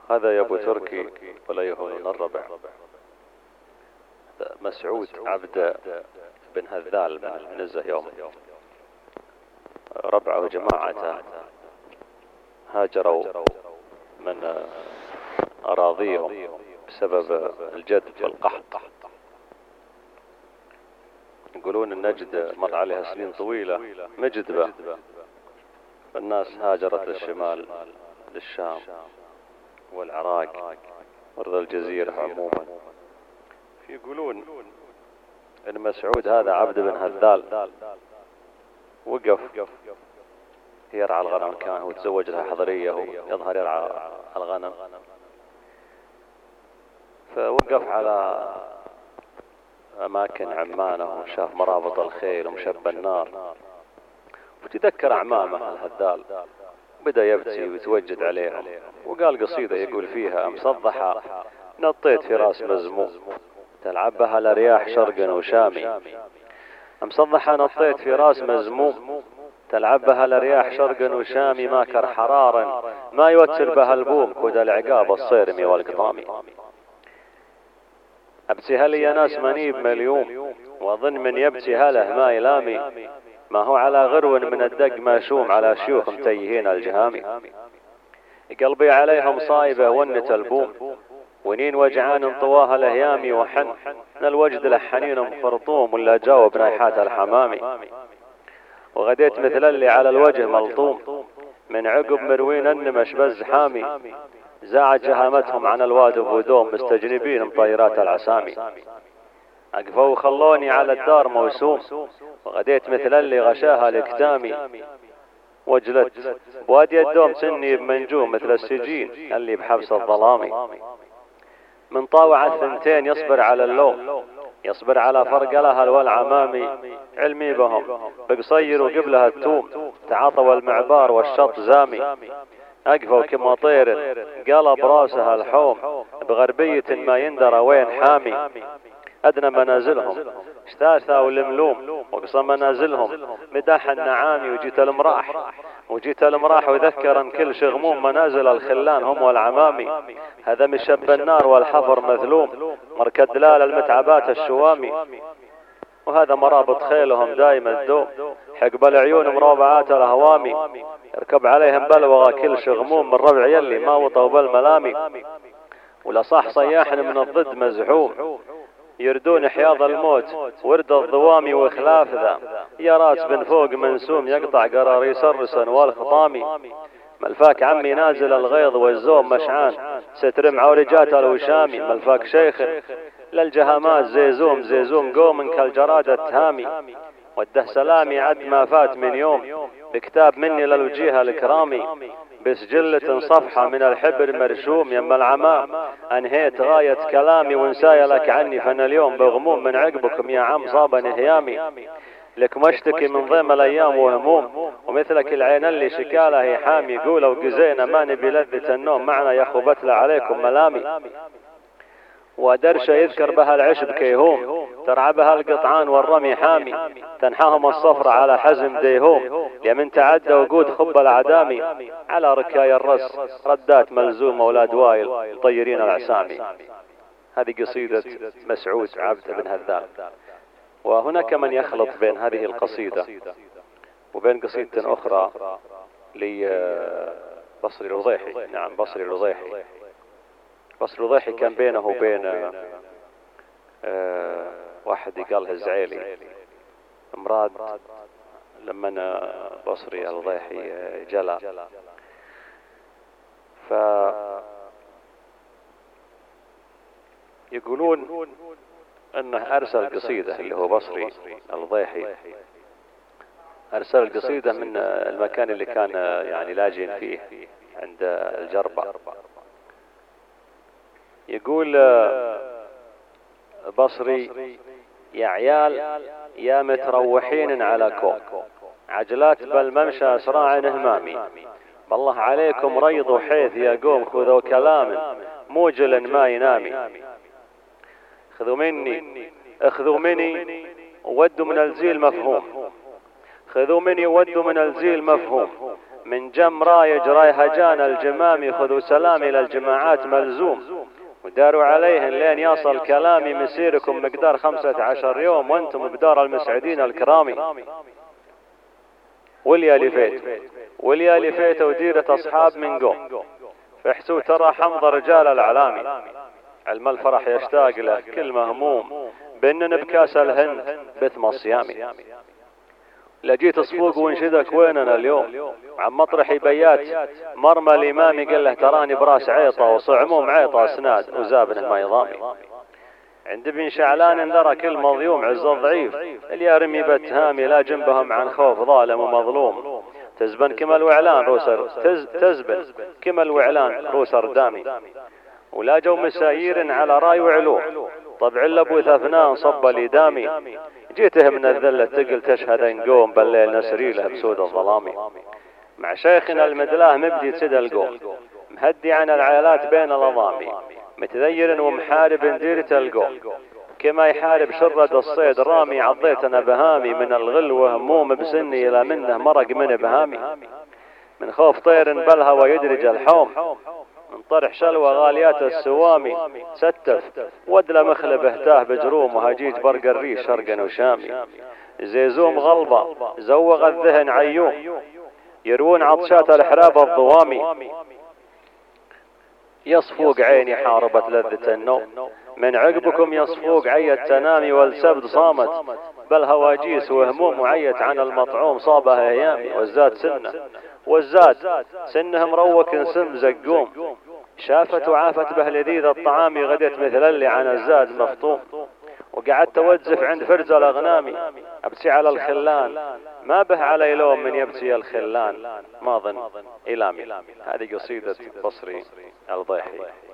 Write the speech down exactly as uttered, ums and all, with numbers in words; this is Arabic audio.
هذا يا ابو تركي ولا يهون الربع. مسعود عبد بن هذال بن المنزه يوم ربعه وجماعته هاجروا من أراضيهم بسبب الجدب والقحط. يقولون النجد مر عليها سنين طويلة مجدبة، فالناس هاجرت للشمال للشام والعراق وأرض الجزيرة عموما. يقولون ان مسعود هذا عبد بن هذال وقف يرعى الغنم، كان هو تزوج لها حضرية ويظهر يرعى الغنم، فوقف على أماكن عمانه وشاف مرابط الخيل ومشبى النار، وتذكر أعمامه الهذال، بدأ يبكي ويتوجد عليهم، وقال قصيدة يقول فيها: مصضحة نطيت في راس مزموم تلعبها الرياح شرق وشامي. مصضحة نطيت في راس مزموم تلعبها الرياح شرق وشامي، ما كر حرارا ما يوتر بها البوم كود العقاب الصيرمي والقطامي. أبتي هل يا ناس منيب مليوم وظن من يبتي هله ما يلامي، ما هو على غرو من الدق ماشوم على شيوخ متيهين الجهامي. قلبي عليهم صايبة ونت البوم ونين وجعان طواها الهيامي، وحن من الوجد لحنين خرطوم ولا جاوب نايحات الحمامي. وغديت مثل اللي على الوجه ملطوم من عقب مروين النمش بزحامي، زاع جهامتهم عن الواد بودوم مستجنبين مطيرات العسامي. أقفوا وخلوني على الدار موسوم وغديت مثل اللي غشاها الاكتامي، وجلت بوادي الدوم سني بمنجوم مثل السجين اللي بحبس الظلامي. من طاوع الثنتين يصبر على اللوم يصبر على فرق لها والعمامي، علمي بهم بقصير وقبلها التوم تعاطوا المعبار والشط زامي. أقفوا كما طير قلب راسها الحوم بغربية ما يندر وين حامي. أدنى منازلهم اشتاثا والملوم وقصى منازلهم مداح النعامي. وجيت المراح وجيت المراح وذكرا كل شغموم منازل الخلان هم والعمامي. هذا من شب النار والحفر مذلوم مركد دلال المتعبات الشوامي. وهذا مرابط خيلهم دايما الدوم حقب العيون مرابعات الهوامي. يركب عليهم بلوغة كل شغموم من ربع يلي ما وطوا بالملامي. ولصاح صياح من الضد مزحوم يردون حياض الموت ورد الضوامي وخلاف ذا. يا راس بن فوق منسوم يقطع قراري سرسا والخطامي. ملفاك عمي نازل الغيظ والزوم مشعان سترم عورجات الوشامي. ملفاك شيخ للجهامات زيزوم زيزوم قوم كالجراد التهامي. وده سلامي عد ما فات من يوم بكتاب مني للوجيه الكرامي، بسجلة صفحة من الحبر مرشوم يم العمام. أنهيت غاية كلامي ونسايا لك عني، فأنا اليوم بغموم من عقبكم يا عم صابني هيامي. لك مشتكي من ضيم الأيام وهموم ومثلك العين اللي شكالها هي حامي. قولوا قزينا ما نبي لذة النوم معنا يا خبتلا عليكم ملامي. ودرشة يذكر بها العشب كيهوم ترعى بها القطعان والرمي حامي. تنحاهم الصفرة على حزم ديهوم لمن تعدى وقود خب العدامي. على ركاي الرس ردات ملزومة أولاد وايل طيرين العسامي. هذه قصيدة مسعود عبد بن هذال. وهناك من يخلط بين هذه القصيدة وبين قصيدة أخرى لبصري الوضيحي. نعم بصري الوضيحي. بصري الوضيحي كان بينه وبين آه واحد يقالها الزعيلي مراد لما بصري الوضيحي جلى، ف يقولون انه ارسل قصيدة اللي هو بصري الوضيحي ارسل القصيدة من المكان اللي كان يعني لاجئ فيه عند الجربة. يقول بصري: يا عيال يا متروحين على كوم عجلات بالممشى اسراع همامي. بالله عليكم ريضوا حيث يا قوم خذوا كلام موجل ما ينامي. خذوا مني اخذوا مني ودوا من الزيل مفهوم خذوا مني ودوا من الزيل مفهوم من جم رايج رايهجان الجمام خذوا سلامي إلى الجماعات ملزوم وداروا عليهن لين يصل كلامي مسيركم مقدار خمسة عشر يوم وانتم بدار المسعدين الكرامي. واليا لفيت واليا لفيت وديرة أصحاب من قوم فاحسوا ترى حمض رجال العلامي علم الفرح يشتاق له كل مهموم بأنن بكاس الهند بثم صيامي. لجيت اصفوق وانشدك ويننا اليوم عن مطرحي بيات مرمى الإمامي قال له تراني براس عيطة وصعموم عيطة اسناد وزابن ما يضامي. عند ابن شعلان انذرى كل مضيوم عز الضعيف اللي رمي بتهامي لا جنبهم عن خوف ظالم ومظلوم تزبن كما الوعلان روسر تز تزبن كما الوعلان روسر دامي. ولا جو مسايير على راي وعلو طبع الابو ثفنان صب لي دامي. جيته من الذلة تقل تشهد نقوم بالليل نسري له بسود الظلامي. مع شيخنا المدلاه مبدي سدى القوم مهدي عن العائلات بين الأضامي متذير ومحارب ديرة القوم كما يحارب شرد الصيد رامي. عضيتنا بهامي من الغلوة هموم بسني إلى منه مرق من بهامي. من خوف طير بلها ويدرج الحوم من طرح شلوى غاليات السوامي ستف ودل مخلب اهتاه بجروم وهجيج برق الريش شرقا وشامي. زيزوم غلبة زوغ الذهن عيوم يروون عطشات الحراب الضوامي. يصفوق عيني حاربت لذة النوم من عقبكم يصفوق عي التنامي والسبد صامت بل هواجيس وهموم وعيت عن المطعوم صابها ايامي. والزاد سنه والزاد سنه مروك سم زقوم شافت وعافت به لذيذ الطعام غدت مثل اللي عن الزاد مفطوم. وقعدت توزف عند فرز الاغنامي ابكي على الخلان ما به علي لوم من يبكي الخلان ما ظن إلامي. هذه قصيدة بصري الضيحي.